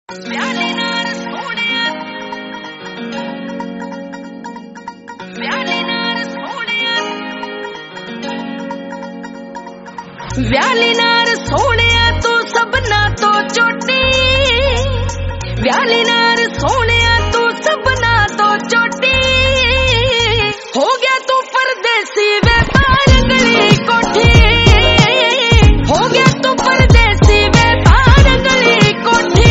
Valley नार सोहणिया तू सबना तो चोटी, व्याली नार सोहणिया तू सबना तो चोटी। हो गया तू परदेसी व्यापार गली कोठी, हो गया तू परदेसी व्यापार गली कोठी।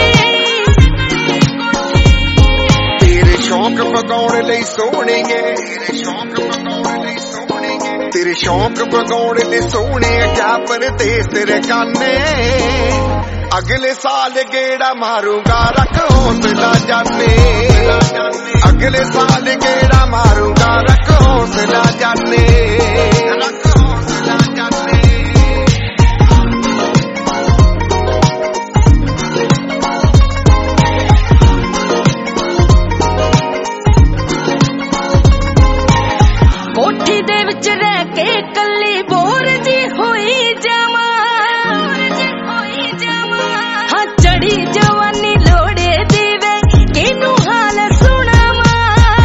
तेरे शौक पगाउण लई सोहणिए, तेरे शौक पगाउण लई सोहणिए, तेरे शौक पगाउण लई सोहणिए क्या परदेस रकाने। अगले साल गेड़ा मारूंगा रख हौसला जाने, अगले साल गेड़ा मारूंगा रख हौसला जाने, रख हौसला जाने। कोठी दे विच रह के कल्ली बोर जी होई जावा, हाँ चढ़ी जवानी लोड़े दीवे किनू हाल सुनावा।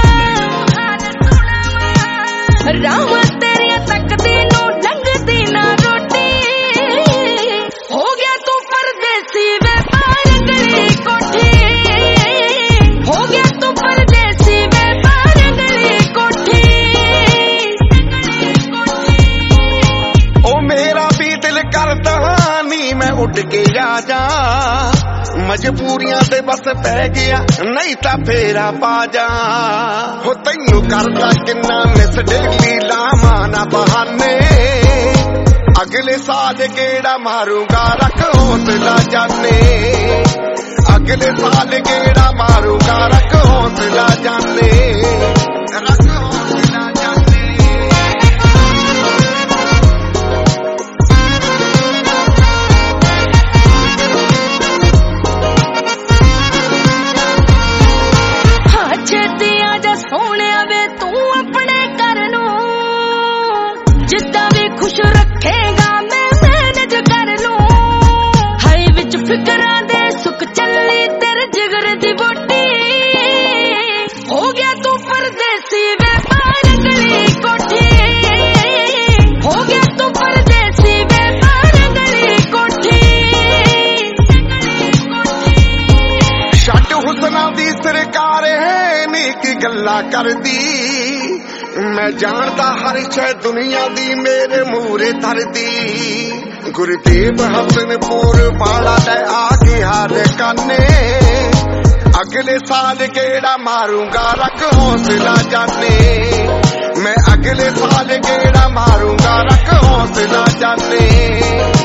राह तेरिया तकदी नू लंघदी ना रोटी, हो गया तू परदेसी व्यापार गली कोठी, हो गया तू परदेसी व्यापार गली कोठी। ओ मेरा भी दिल करदा नी मैं उड़ के आ जा, मजबूरियां ते बस पै गया नहीं ता फेरा पा जा। हो तैनू करदा किन्ना मिस डेली लामा ना बहाने, अगले साल गेड़ा मारूंगा रख हौसला जाने, अगले साल गेड़ा मारूंगा रख हौसला जाने, रख हौसला जाने। छेती आजा सोहणिया वे तू अपने घर नू, जिद्दां भी खुश रखेगा मैं मैनेज कर लूं। हाई विच फिकरां दे सुख चली तेरे जिगर दी बोटी, हो गया तू परदेसी व्यापार गली कोठी, हो गया तू परदेसी व्यापार गली कोठी। छट हुसना दी सरकार है की गल्ला करदी, मैं जानदा हर शै दुनिया दी मेरे मूरे धरदी। गुरदेव हसनपुर वाला ले आ गया रे काने, अगले साल गेड़ा मारूंगा रख हौसला जाने, मैं अगले साल गेड़ा मारूंगा रख हौसला जाने।